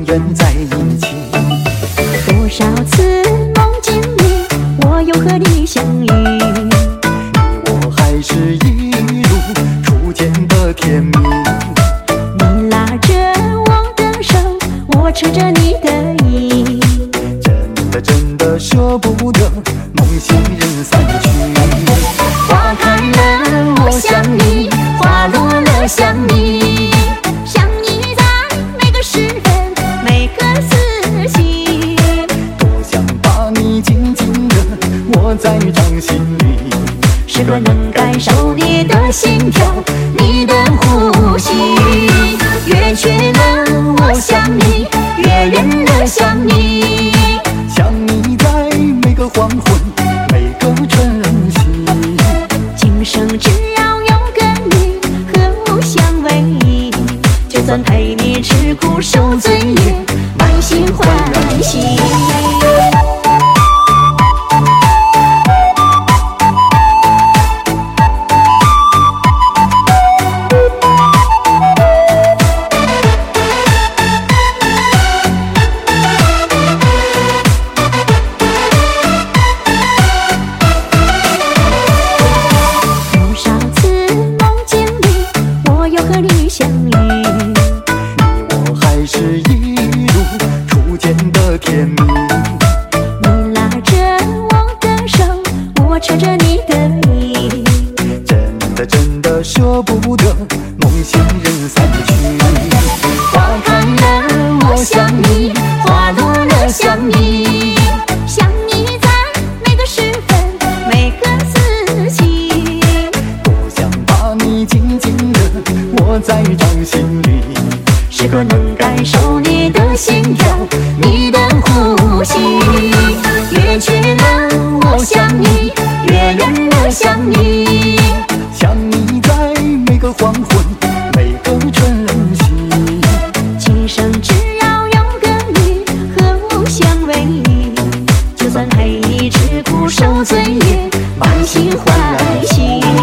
远在一起。 多少次梦境里，我又和你相遇， 你我还是一如初见的甜蜜。 你拉着我的手，我扯着你的衣， 真的舍不得梦醒人散去。 花开了我想你，花落了想你，想你在每个时分每个四季， 多想把你紧紧地握在掌心里， 时刻能感受你的心跳，你的呼吸。月缺了我想你，月圆了想你， 想你在每个黄昏每个晨曦。 今生只要有个你和我相偎依，就算陪你吃苦受罪也满心欢喜。相遇， 你我还是一如初见的甜蜜。 你拉着我的手，我扯着你的衣， 真的舍不得梦醒人散去。 花开了我想你，花落了想你，想你在每个时分每个四季， 多想把你紧紧地握在掌心里， 时刻能感受你的心跳，你的呼吸。月缺了我想你，月圆了想你， 想你在每个黄昏